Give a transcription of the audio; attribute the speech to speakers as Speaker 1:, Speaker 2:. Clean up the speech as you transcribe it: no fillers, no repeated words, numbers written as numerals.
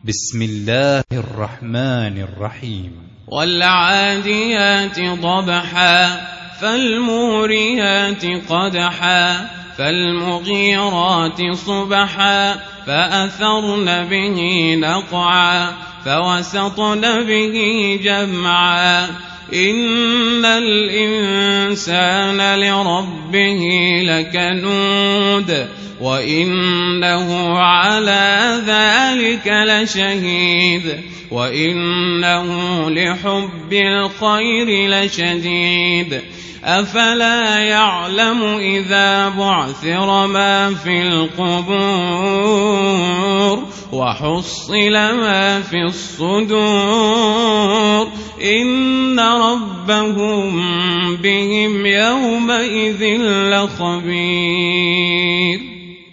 Speaker 1: بسم الله الرحمن الرحيم.
Speaker 2: والعاديات ضبحا فالموريات قدحا فالمغيرات صبحا فأثرن به نقعا فوسطن به جمعا إن الإنسان لربه لكنود وإنه على ذلك لشهيد وإنه لحب الخير لشديد أفلا يعلم إذا بعثر ما في القبور وحصل ما في الصدور إن ربهم بهم يومئذ لخبير.